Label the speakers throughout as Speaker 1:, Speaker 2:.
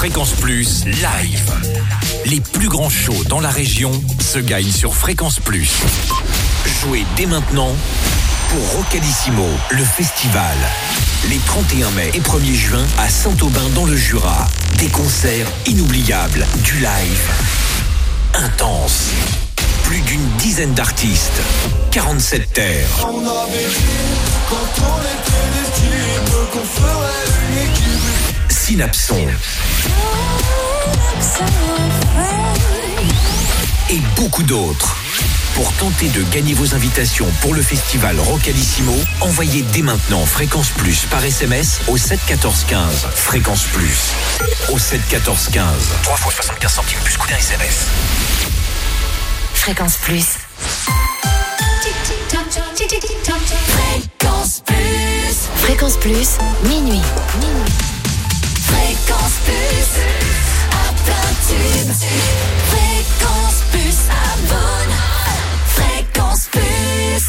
Speaker 1: Fréquence Plus live. Les plus grands shows dans la région se gagnent sur Fréquence Plus. Jouez dès maintenant pour Rocalissimo, le festival. Les 31 mai et 1er juin à Saint-Aubin dans le Jura. Des concerts inoubliables, du live intense. Plus d'une dizaine d'artistes, 47 terres.
Speaker 2: On avait dit quand on était des types qu'on ferait une équipe.
Speaker 1: Synapson. Et beaucoup d'autres. Pour tenter de gagner vos invitations pour le festival Rocalissimo, envoyez dès maintenant Fréquence Plus par SMS au 7 14 15. Fréquence Plus au 7 14 15. 3 fois 75 centimes plus coût d'un SMS.
Speaker 3: Fréquence Plus. Fréquence Plus. Fréquence Plus, minuit. Fréquence Plus, à plein tube. Fréquence Plus, abonne. Fréquence Plus.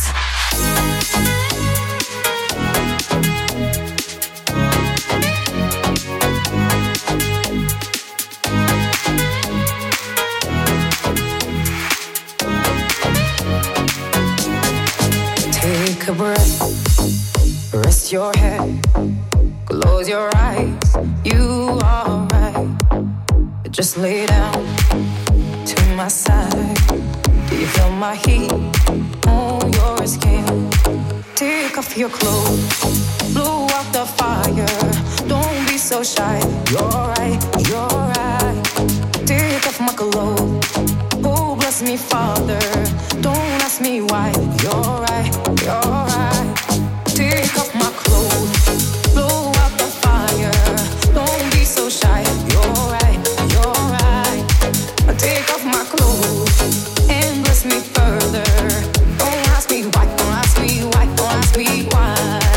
Speaker 4: Take a breath, rest your head, close your eyes, you are right. Just lay down to my side. Do you feel my heat on your skin? Take off your clothes, blow out the fire. Don't be so shy, you're right, you're right. Take off my clothes, oh bless me Father. Don't ask me why, you're right, you're right. Take off my clothes, blow out the fire. Don't be so shy, you're right, you're right. Take off my clothes and bless me further. Don't ask me why, don't ask me why, don't ask me why.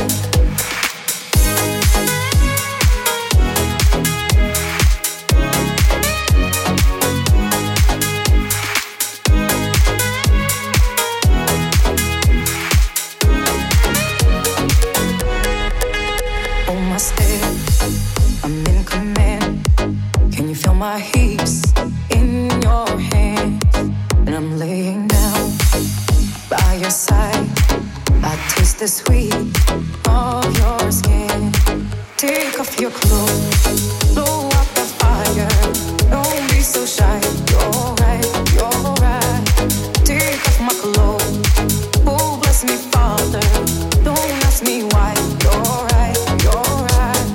Speaker 4: On my step, I'm in command. Can you feel my hips in your hands? And I'm laying down by your side. I taste the sweet of your skin. Take off your clothes, blow out the fire. Don't be so shy, you're right, you're right. Take off my clothes, oh bless me Father. Don't ask me why, you're right, you're right.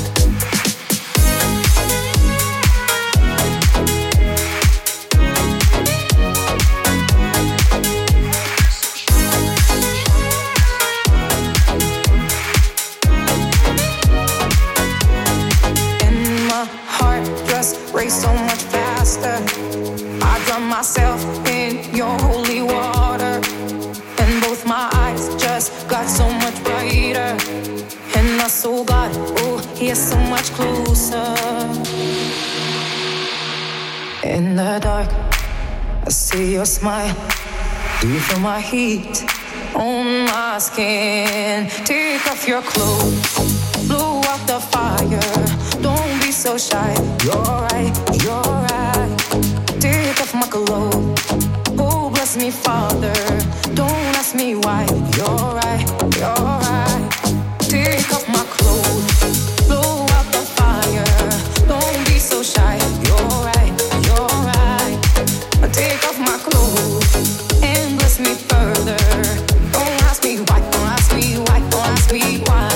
Speaker 4: And my heart just race so much faster. I drown myself in your holy water. And both my eyes just got so much brighter. And I saw God, oh, He is so much closer. In the dark, I see your smile. Do you feel my heat on my skin? Take off your clothes, blow out the fire. Don't be so shy, you're right, you're right. Take off my clothes, oh bless me Father. Don't ask me why, you're right, you're right. Take off my clothes, blow out the fire. Don't be so shy, you're right, you're right. Take off my clothes and bless me further. Don't ask me why, don't ask me why, don't ask me why.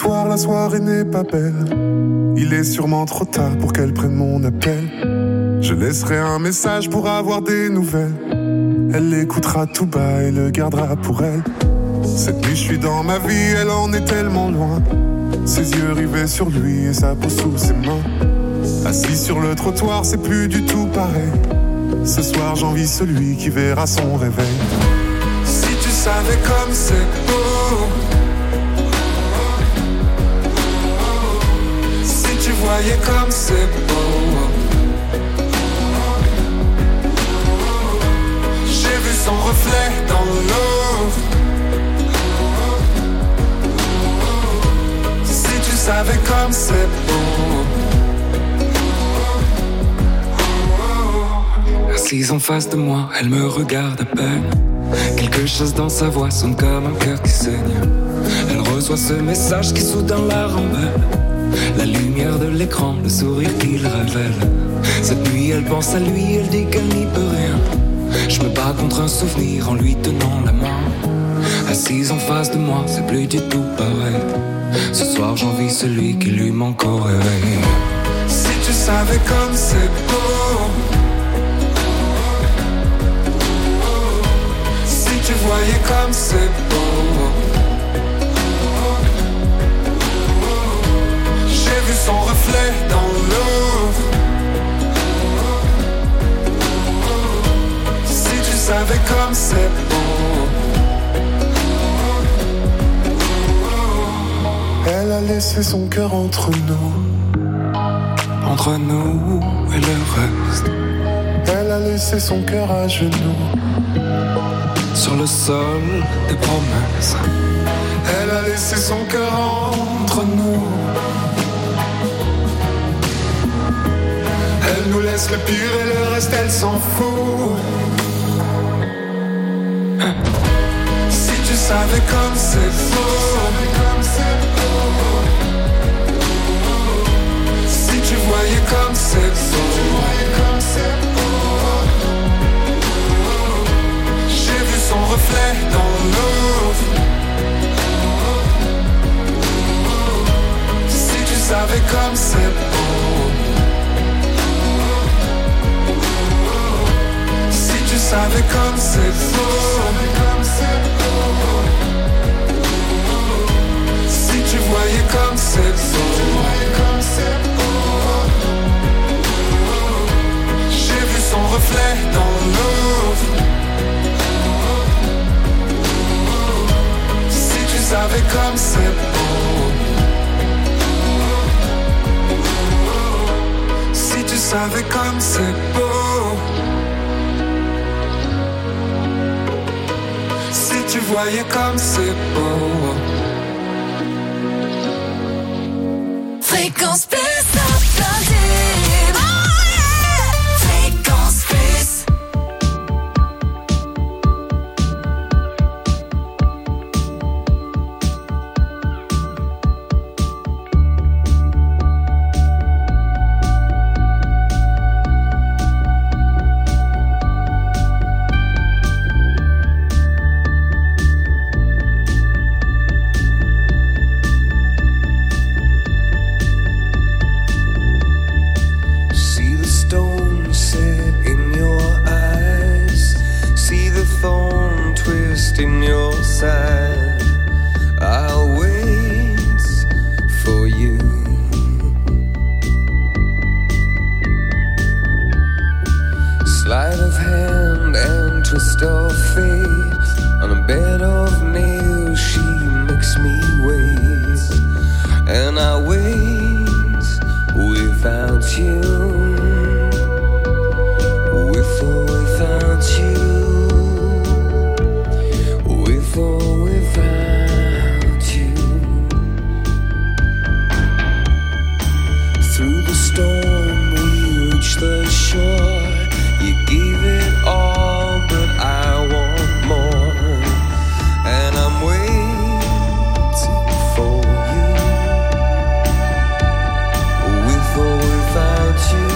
Speaker 5: soir, la soirée n'est pas belle. Il est sûrement trop tard pour qu'elle prenne mon appel. Je laisserai un message pour avoir des nouvelles. Elle l'écoutera tout bas et le gardera pour elle. Cette nuit je suis dans ma vie, elle en est tellement loin. Ses yeux rivés sur lui et sa peau sous ses mains. Assis sur le trottoir, c'est plus du tout pareil. Ce soir j'envie celui qui verra son réveil. Si tu savais comme c'est beau, si tu voyais comme c'est beau. J'ai vu son reflet dans l'eau. Si tu savais comme c'est beau.
Speaker 6: Assise en face de moi, elle me regarde à peine. Quelque chose dans sa voix sonne comme un cœur qui saigne. Elle reçoit ce message qui soudain la rend belle. La lumière de l'écran, le sourire qu'il révèle. Cette nuit elle pense à lui, elle dit qu'elle n'y peut rien. Je me bats contre un souvenir en lui tenant la main. Assise en face de moi, c'est plus du tout pareil. Ce soir j'envie celui qui lui manque au réveil.
Speaker 5: Si tu savais comme c'est beau. Si tu voyais comme c'est beau. J'ai vu son reflet dans l'eau. Si tu savais comme c'est beau. Elle a laissé son cœur entre nous.
Speaker 6: Entre nous et le reste.
Speaker 5: Elle a laissé son cœur à genoux.
Speaker 6: Sur le sol des promesses.
Speaker 5: Elle a laissé son cœur entre nous. Elle nous laisse le pire et le reste elle s'en fout. Si tu savais comme c'est beau. Si tu voyais comme c'est beau. J'ai vu son reflet dans l'eau. Si tu savais comme c'est beau. Si tu savais comme c'est beau. Si tu voyais comme c'est beau. J'ai vu son reflet dans l'eau. Si tu savais comme c'est beau. Si tu savais comme c'est beau. Si tu voyais comme c'est beau.
Speaker 3: Fréquence plus alternative. Oh yeah. Fréquence plus.
Speaker 7: In your side, I'll wait for you. Sleight of hand and twist of fate. On a bed of nails, she makes me wait, and I wait without you, with or without you. Or without you. Through the storm we reach the shore. You gave it all, but I want more. And I'm waiting for you. With or without you.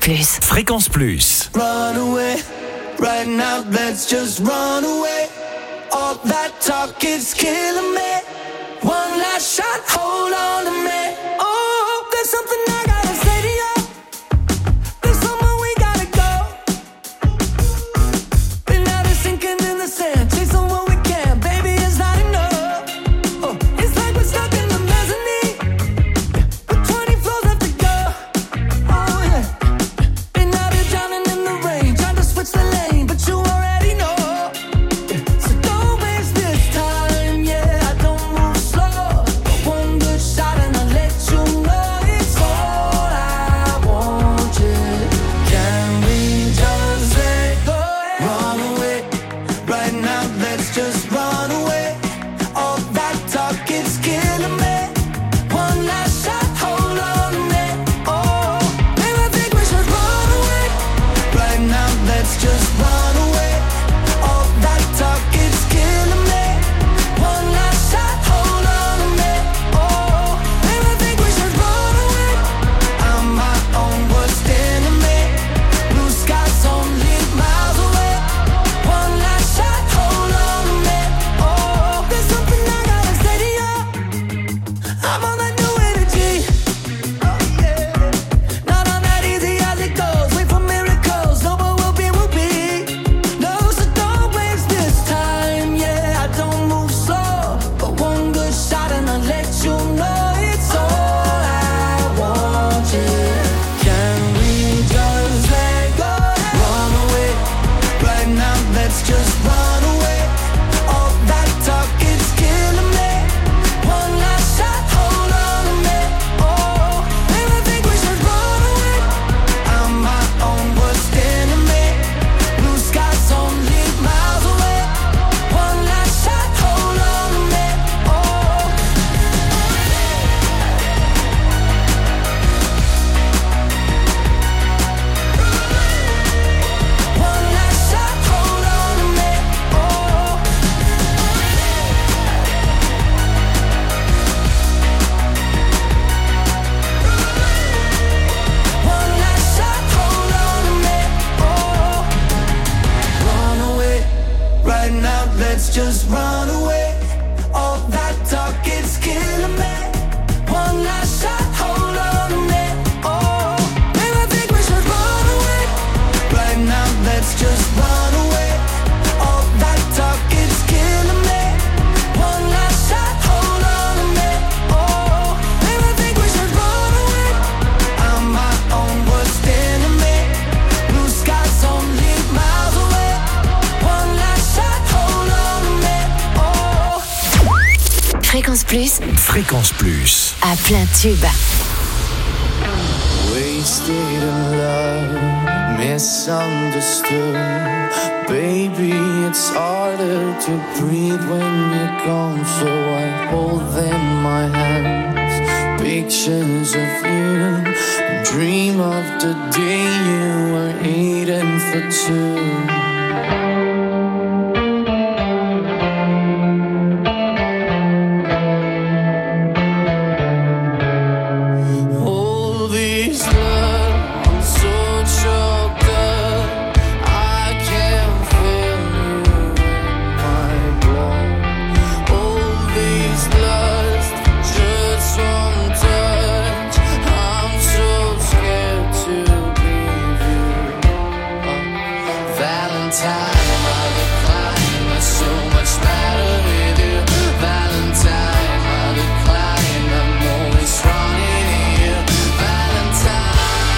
Speaker 4: Plus.
Speaker 1: Fréquence Plus.
Speaker 2: Run away, right now, let's just run away. All that talk is killing me. One last shot, hold on to me. Oh, there's something I gotta say to you. There's somewhere we gotta go. Been out here sinking in the sand, chasing what we can. Baby, it's not enough. Oh, it's like we're stuck in the mezzanine, with 20 floors left to go. Oh yeah. Been out here drowning in the rain, trying to switch the lane, but you already know. So don't waste this time, yeah. I don't move slow, but one good shot and I'll let you know it's all I want. Yeah. Can we just let go? Run away, right now. Let's just run away. All that talk is killing me. One last shot, hold on to me. Oh, maybe I think we should run away. Right now, let's just run away. All that talk is killing me. One last shot, hold on to me. Oh, maybe I think we should run away. I'm my own worst enemy. Blue skies only miles away. One last shot, hold on to me. Oh, there's something I gotta say to you. I'm on that new energy. Oh yeah. Not on that easy as it goes. Wait for miracles. No, but we'll be. No, so don't waste this time. Yeah, I don't move slow, but one good shot and I'll let you know it's all I want. Yeah. Can we just let go? Run away, right now. Let's just run away. All that talk is killing me. One last shot, hold on to me. Oh, maybe I think we should run away. I'm my own worst enemy. Blue skies only miles away. One last shot, hold on to me. Oh, one last shot, hold on to me. Oh, one last shot, hold on to me. Oh, run away, right now. Let's just run away. All that talk is killing me. One last shot, hold on to me. Oh, maybe I think we should run away. Right now, let's just run away. All that talk is killing me. One last shot, hold on to me. Oh, maybe I think we should run away. I'm my own worst enemy. Blue skies only miles away. One last shot, hold on to me. Oh.
Speaker 4: Fréquence Plus
Speaker 1: Fréquence Plus.
Speaker 4: à plein tube.
Speaker 2: Wasted in love, misunderstood. Baby, it's harder to breathe when you're gone. So I hold in my hands pictures of you. Dream of the day you were eating for two. All these love, I'm so choked up. I can't feel you in my blood. All these lust, just one touch. I'm so scared to leave you. Valentine, I decline. You're so much better with you. Valentine, I decline. I'm always running to you. Valentine,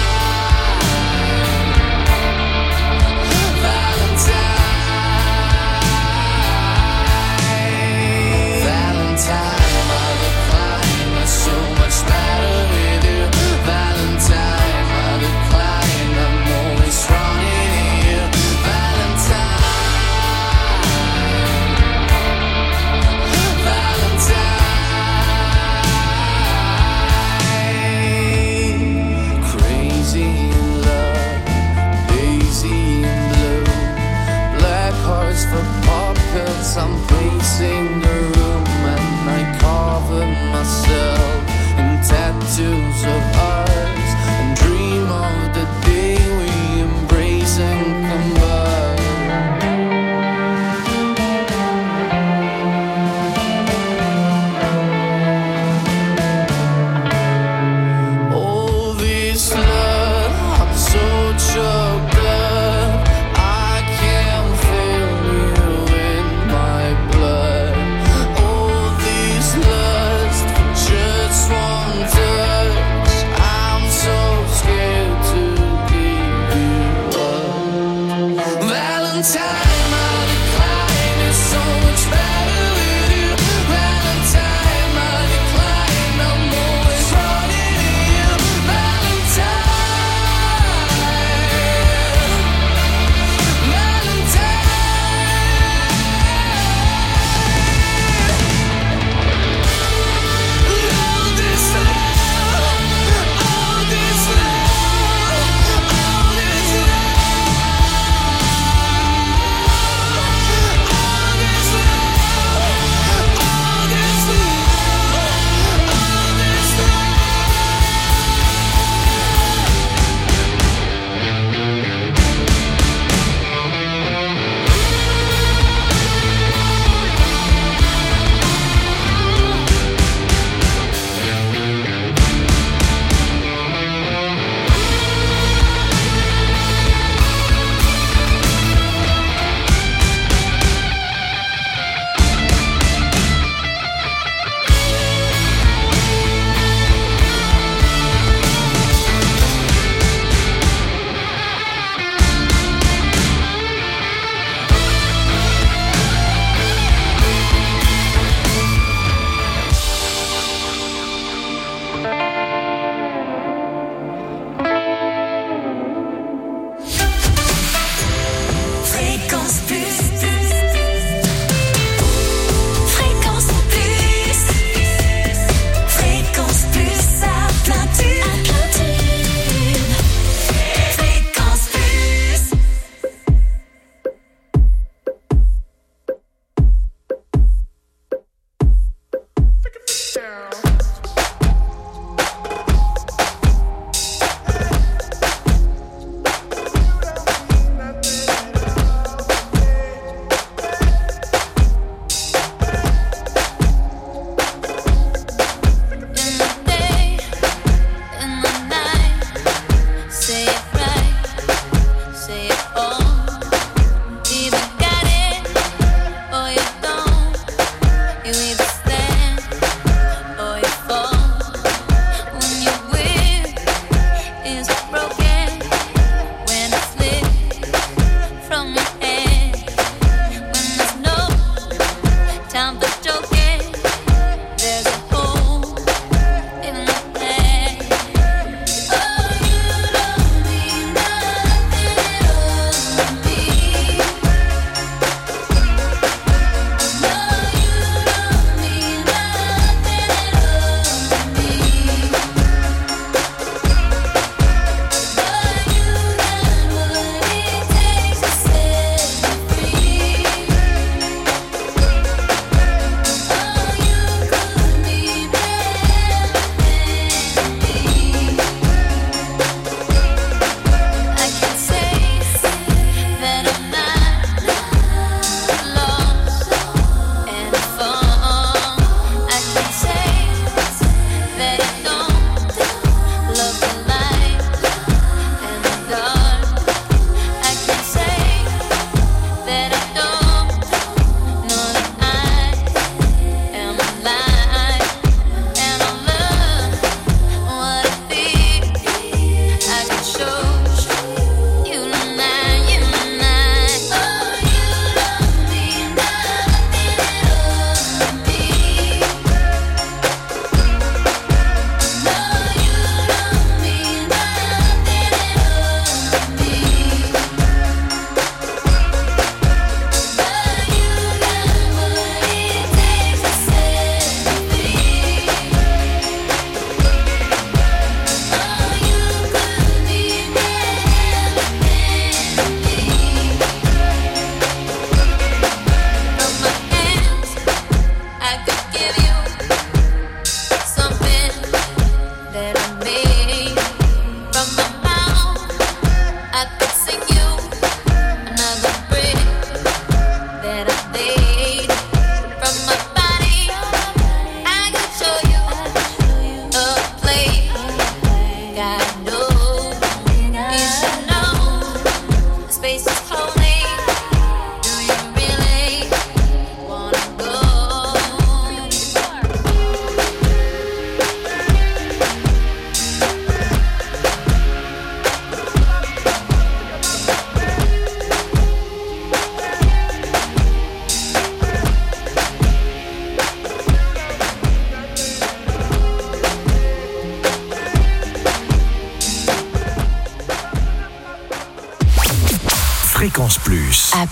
Speaker 2: Valentine, I decline. You're so much better with you. Valentine, I decline. I'm always running to you. Valentine, Valentine. Crazy in love, lazy in blue. Black hearts for pockets. I'm pacing the room and I cover myself in tattoos of ours and dream of the day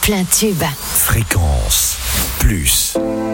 Speaker 8: plein tube.
Speaker 1: Fréquence Plus.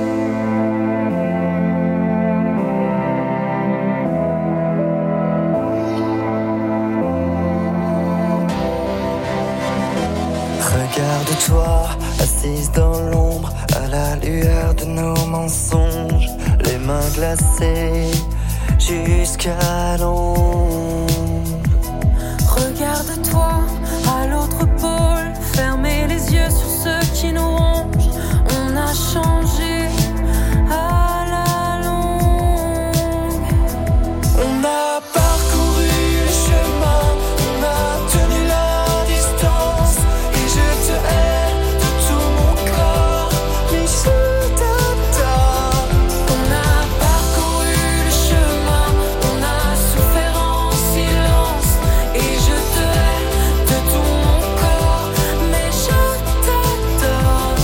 Speaker 9: Regarde-toi, assise dans l'ombre, à la lueur de nos mensonges, les mains glacées jusqu'à l'ombre.
Speaker 10: Regarde-toi, à l'autre pôle, fermez les yeux sur ceux qui nous rongent. On a changé à la longue.
Speaker 9: On a parcouru le chemin, on a tenu la distance, et je te hais de tout mon corps, mais je t'adore.
Speaker 10: On a parcouru le chemin, on a souffert en silence, et je te hais de tout mon corps, mais je t'adore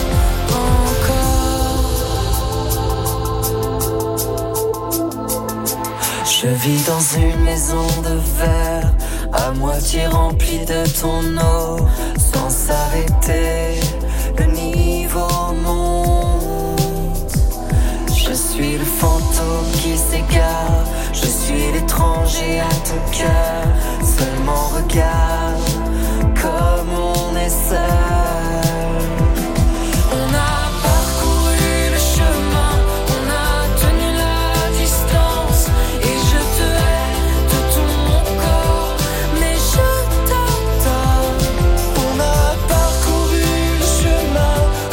Speaker 10: encore.
Speaker 9: Je vis dans une maison de verre, à moitié remplie de ton eau, sans s'arrêter, le niveau monte. Je suis le fantôme qui s'égare, je suis l'étranger à ton cœur. Seulement regarde comme on est seul.
Speaker 10: On a parcouru le chemin, on a tenu la distance, et je te hais de tout mon corps, mais je t'adore.
Speaker 9: On a parcouru le chemin,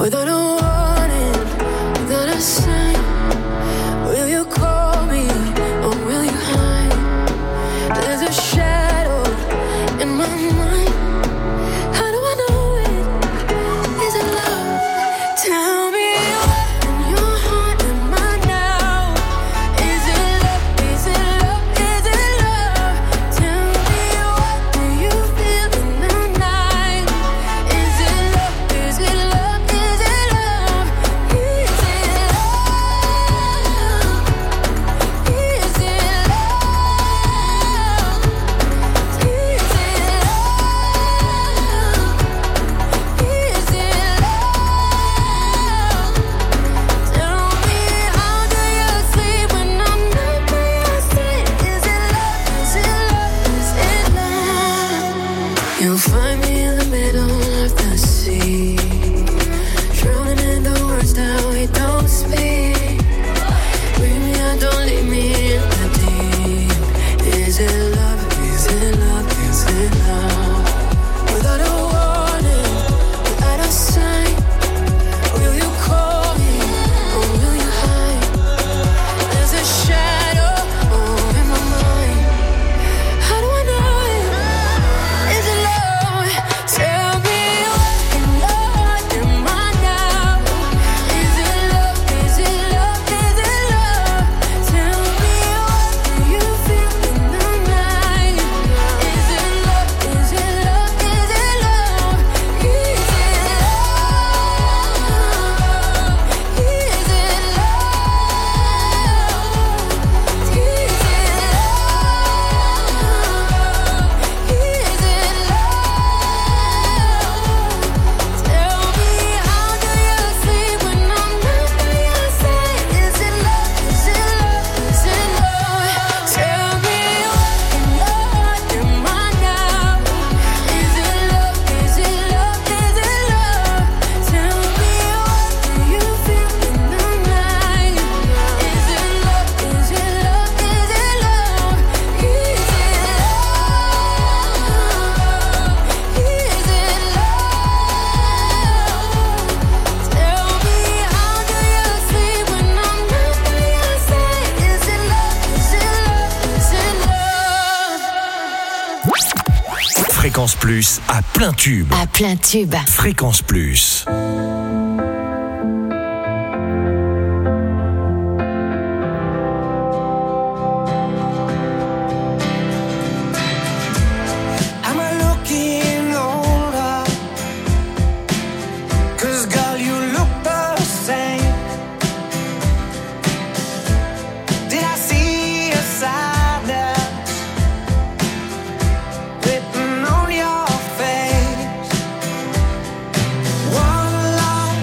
Speaker 10: Without a warning, without a sign, will you call me or will you hide? There's a shadow in my mind. How do I know it? Is it love? Tell me what in your heart am I now? Is it love? Is it love? Is it love? Tell me what do you feel in the night? Is it love? Is it love? Is it love? Is it love? Is it You'll find me in the middle of the sea, drowning in the words that we don't speak. Bring me out, don't leave me in the deep. Is it love? Is it love? Is it love? Without a warning, without a sign, will you call me or will you hide? There's a shadow over my mind. How do I know it? Is it love? Tell me what in your heart am I now? Is it love? Is it love? Is it love? Tell me what do you feel in the night? Is it love? Is it love? Is it love? Is it love? Is it love? Is it Tell me how do you sleep when I'm not by your side? Is it love? Is it love? Is it love? Tell me what in your heart am I now? Is it love? Is it love? Is it love? Tell me what do you feel in the night? Is it love? Is it love? Is it love? Is it love? Is it love? Is it love? Tell me how do you sleep when I'm not by your side? Is it love? Is it love? Is it love?
Speaker 1: Fréquence Plus à plein tube.
Speaker 8: À plein tube.
Speaker 1: Fréquence Plus.
Speaker 2: Am I looking older? 'Cause girl, you look the same. Did I see a sadness written on your face? One line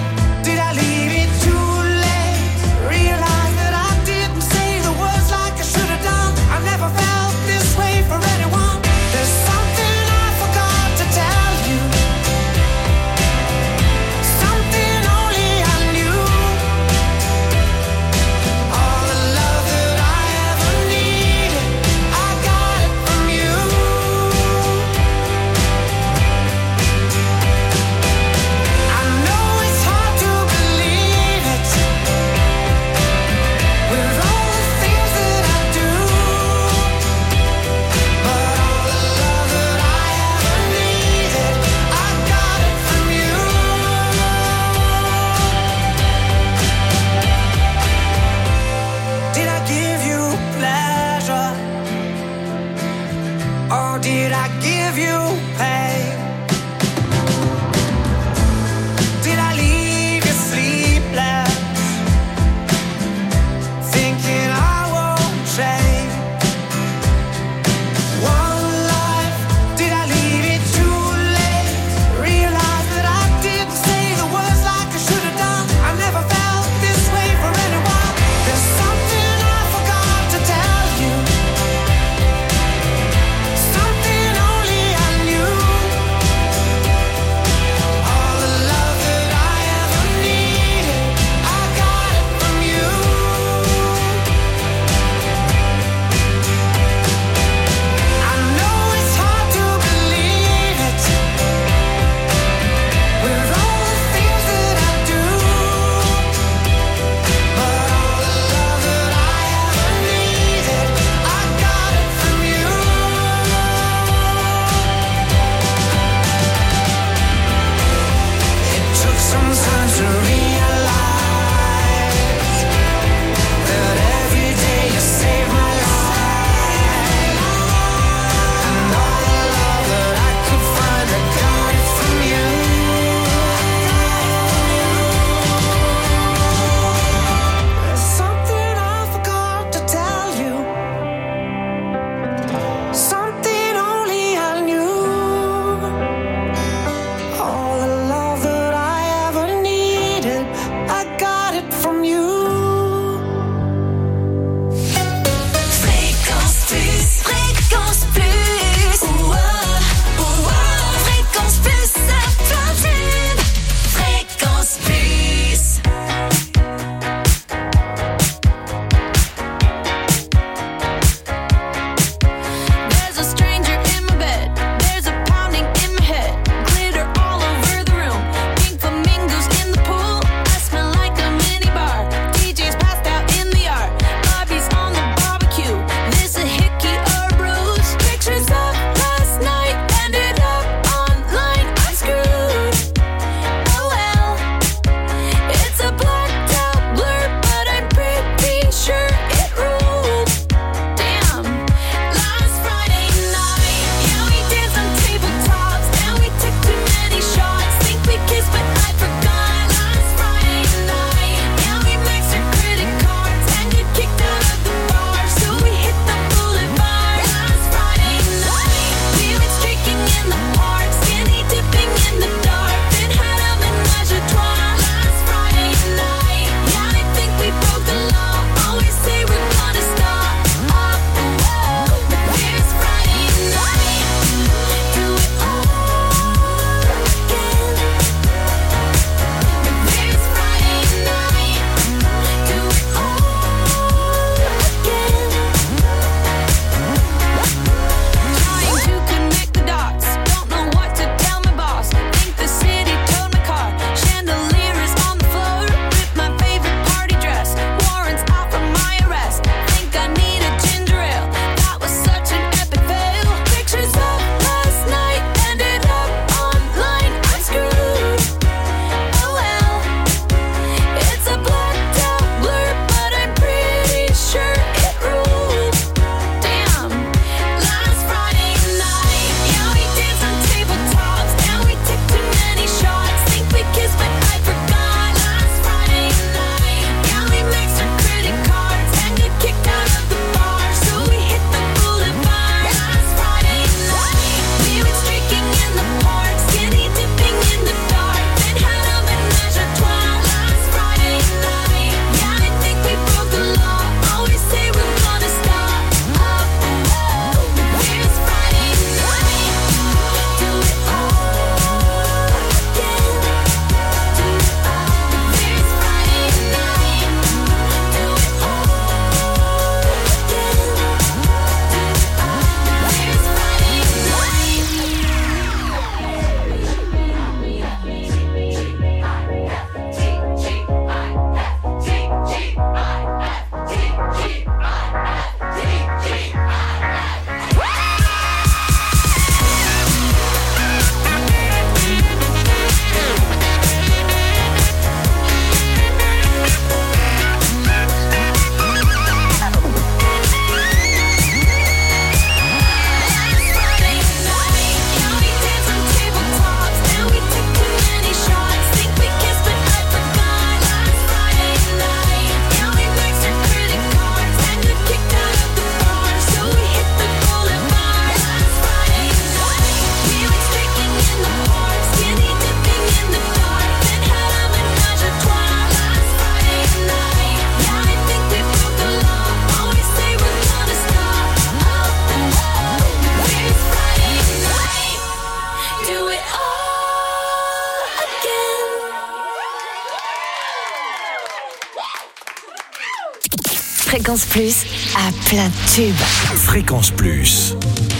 Speaker 3: Fréquence Plus à plein de tubes.
Speaker 1: Fréquence Plus.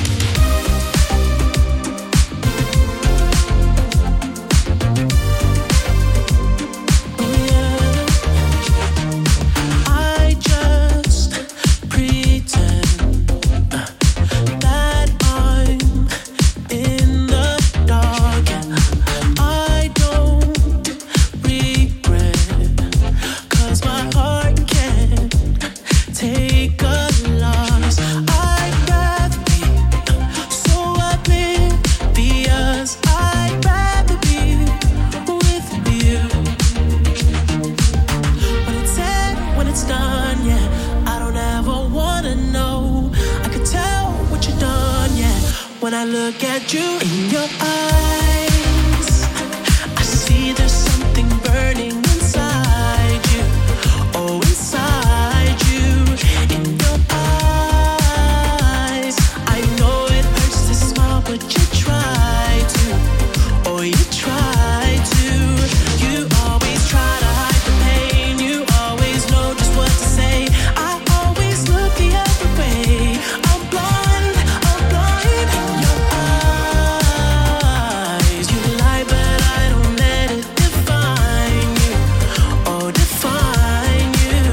Speaker 8: When I look at you in your eyes, I see there's something burning inside you. Oh, inside you, in your eyes. I know it hurts to smile, but you try to. Oh, you try to. You always try to hide the pain. You always know just what to say. I always look the other way. I'm blind, I'm blind. Your eyes, you lie, but I don't let it define you. Oh, define you.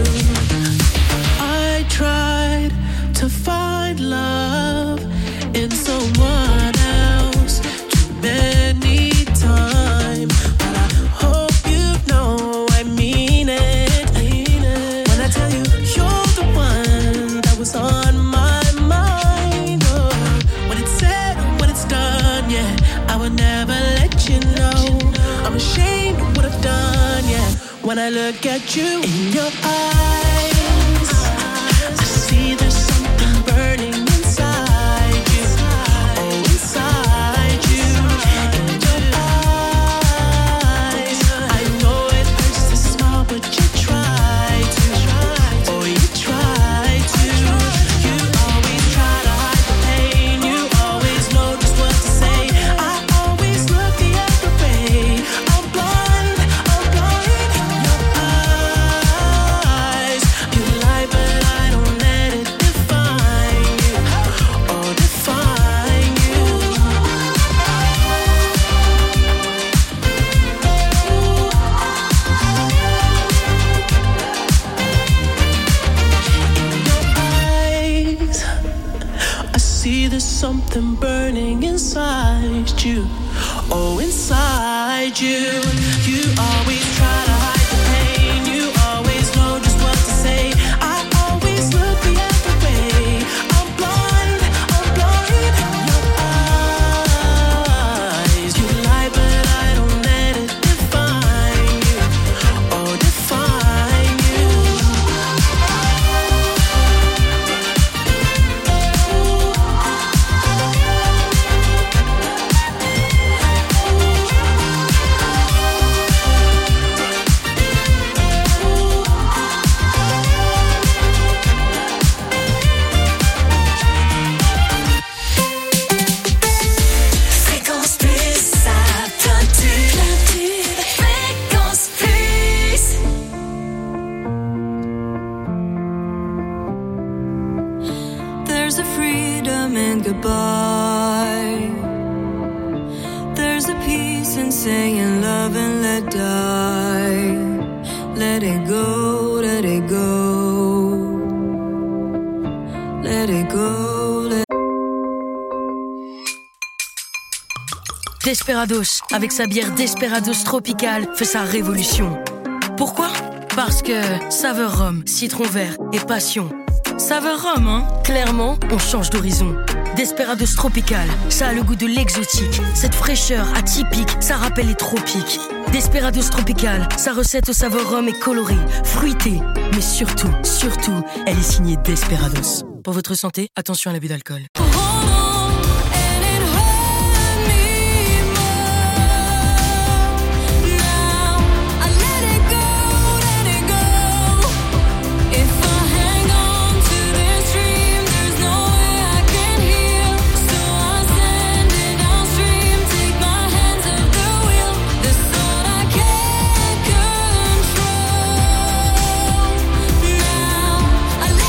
Speaker 8: I tried to find love in someone else too many times, but I hope you know I mean it. When I tell you you're the one that was on my mind. Oh, when it's said, when it's done, yeah, I would never let you know. I'm ashamed of what I've done, yeah. When I look at you in your eyes, I see there's something burning inside you. Oh, inside you, in your eyes. I know it hurts to smile, but you try to. Oh, you try to. You always try to hide the pain. You always know just what to say. I always look the other way. I'm blind, I'm blind. Your eyes, you lie, but I don't let it define you. Oh, define you. Eyes, I see there's something burning inside you. Oh, inside you. You always try to hide the pain. You always know just what to say. I always look the other way. I'm blind, I'm blind. Your eyes, you lie, but I don't let it define you. Oh, define you.
Speaker 3: Fréquence Plus à plein de tubes. Fréquence Plus.
Speaker 10: There's a freedom in goodbye. There's a peace in saying love and let die. Let it go, let it go. Let it go, let
Speaker 11: Desperados, avec sa bière Desperados Tropical, fait sa révolution. Pourquoi ? Parce que saveur rhum, citron vert et passion. Saveur rhum, hein ? Clairement, on change d'horizon. Desperados Tropical, ça a le goût de l'exotique. Cette fraîcheur atypique, ça rappelle les tropiques. Desperados Tropical, sa recette au saveur rhum est colorée, fruitée. Mais surtout, elle est signée Desperados. Pour votre santé, attention à l'abus d'alcool.
Speaker 10: I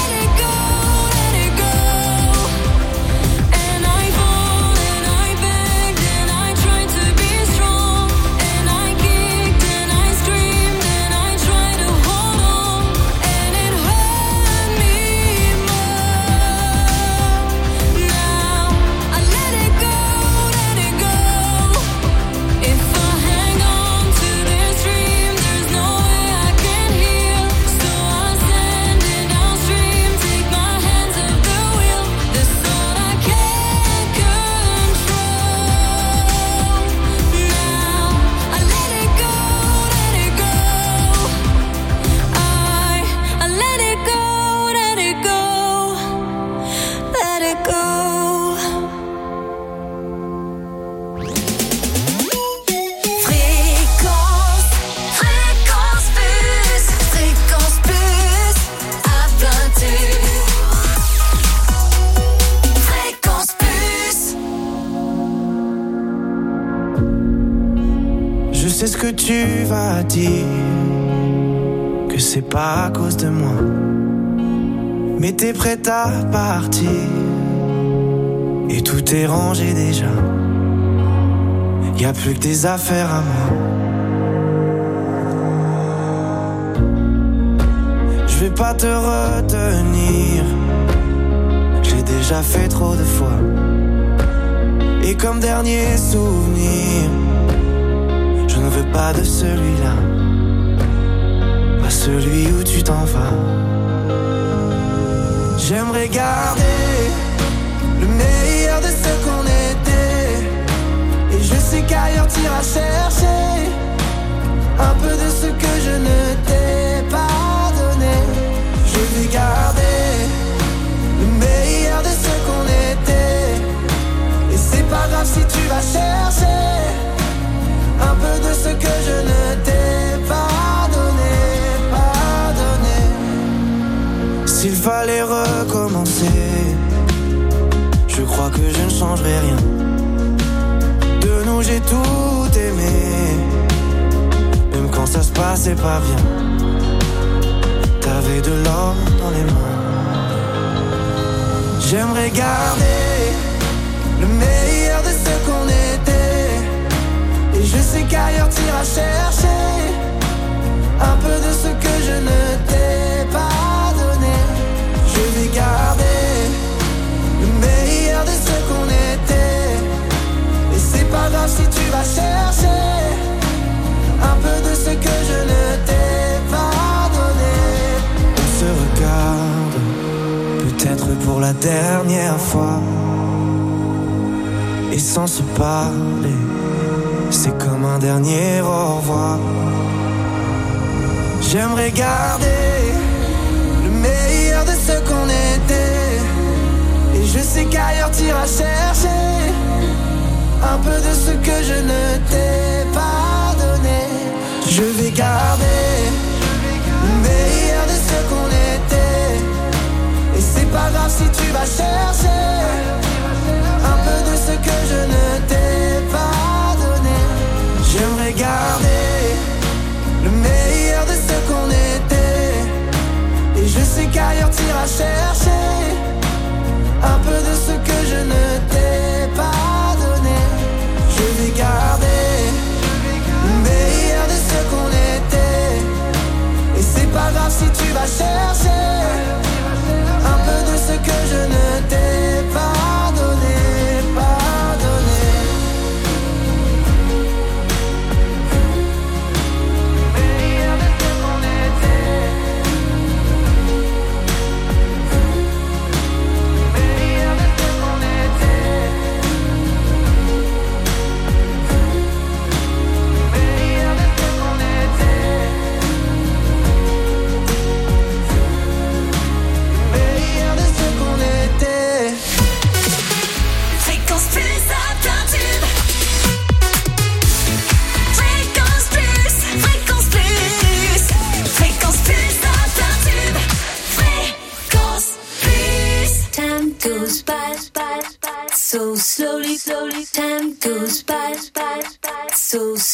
Speaker 12: que tu vas dire que c'est pas à cause de moi, mais t'es prête à partir et tout est rangé déjà. Y'a plus que des affaires à moi. Je vais pas te retenir, j'ai déjà fait trop de fois. Et comme dernier souvenir, je ne veux pas de celui-là, pas celui où tu t'en vas. J'aimerais garder le meilleur de ce qu'on était, et je sais qu'ailleurs t'iras chercher un peu de ce que je ne t'ai pas donné. Je vais garder le meilleur de ce qu'on était, et c'est pas grave si tu vas chercher un peu de ce que je ne t'ai pas donné, pas donné. S'il fallait recommencer, je crois que je ne changerai rien. De nous j'ai tout aimé, même quand ça se passait pas bien. T'avais de l'or dans les mains. J'aimerais garder le meilleur de ce qu'on était, et je sais qu'ailleurs t'iras chercher un peu de ce que je ne t'ai pas donné. Je vais garder le meilleur de ce qu'on était, et c'est pas grave si tu vas chercher un peu de ce que je ne t'ai pas donné. On se regarde, peut-être pour la dernière fois, et sans se parler, c'est comme un dernier au revoir. J'aimerais garder le meilleur de ce qu'on était, et je sais qu'ailleurs t'iras chercher un peu de ce que je ne t'ai pas donné. Je vais garder le meilleur de ce qu'on était, et c'est pas grave si tu vas chercher un peu de ce que je ne t'ai pas donné. J'aimerais garder le meilleur de ce qu'on était, et je sais qu'ailleurs t'iras chercher un peu de ce que je ne t'ai pas donné. Je vais garder le meilleur de ce qu'on était, et c'est pas grave si tu vas chercher un peu de ce que je ne t'ai pas donné, pas donné. Le meilleur de ce qu'on était, le meilleur de ce qu'on était, le meilleur de ce qu'on était, le meilleur de ce qu'on était.
Speaker 3: Fréquence plus à plein tube. Fréquence plus, fréquence plus. Fréquence plus à plein tube. Fréquence plus.
Speaker 10: Time goes by, so slowly, slowly. Time goes by, so slowly.